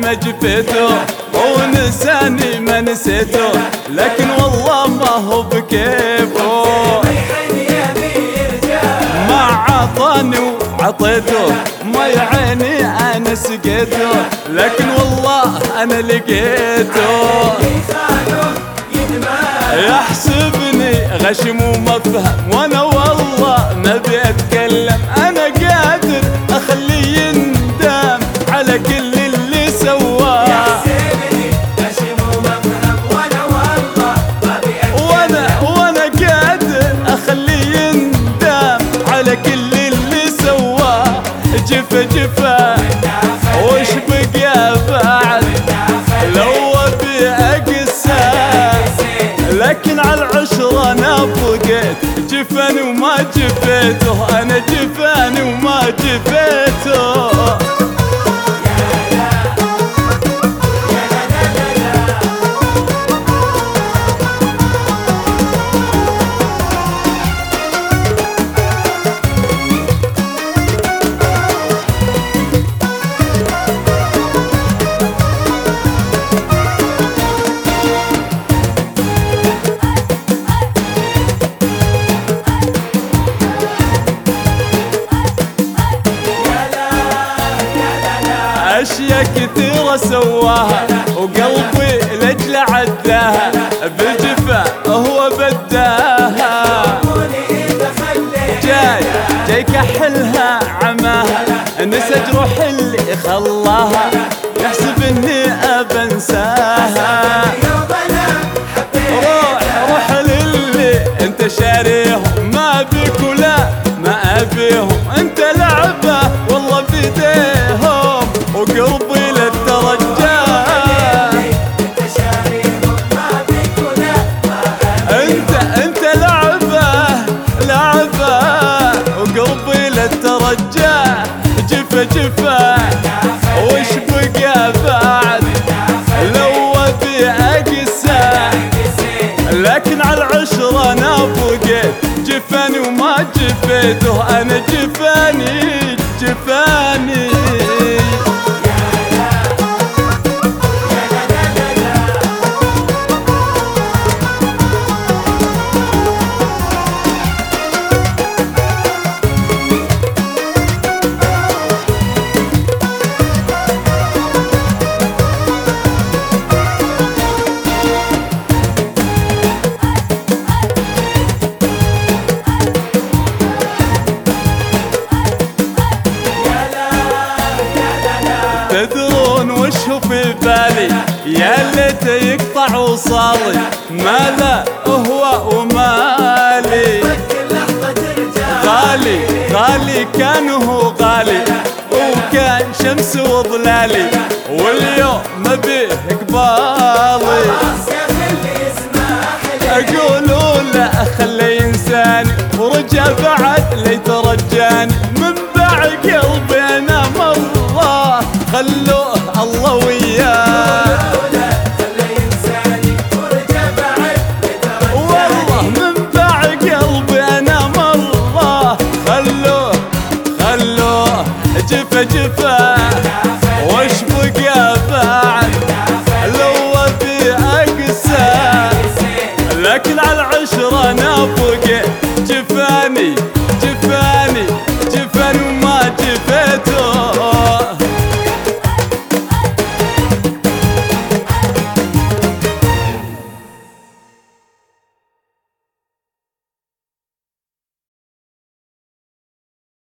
ما جفيته ونساني ما نسيته، لكن والله ما هو بكيفه. ما عطاني وعطيته، ما يا عيني انا سقيته، لكن والله انا لقيته. يحسبني غشم وما فهم، وانا والله ما ابي اتكلم. انا قادر اخليه يندم على كل اللي سواه. يحسبني غشم وما فهم، وانا والله ما ابي اتكلم. وانا قادر اخليه يندم على كل اللي سواه. جفا جفا وش بقى بعد لو ابي اقسى، لكن على العشرة انا بقيت. جفاني وما جفيته، انا جفاني وما جفيته. أشياء كثيرة سواها وقلبي لجل عداها، بالجفا هو بداها. جاي كحلها عماها، نسى جروح اللي خلاها، يحسب اني ابنساها. روح للي انت شاريهم، ما بيك ولا ما ابيهم. انت لعبة والله بيديهم وقلبي للترجى. انت لعبة وقلبي للترجى. جفا جفا وش بقى بعد لو ابي اقسى، لكن على العشرة انا بقيت. جفاني وما جفيته، انا جفاني جفاني. تدرون وش هو في بالي؟ يا ليت يقطع وصالي، ما لا هو ومالي. غالي غالي كان هو غالي، وكان شمس وظلالي، واليوم ما بيه قبالي. اقولوا لا خلي ينساني، ورجع بعد ليترجاني. من باع قلبي انا مرة، خلوه الله وياه. والله من باع قلبي انا مرة، خلوه جفا جفا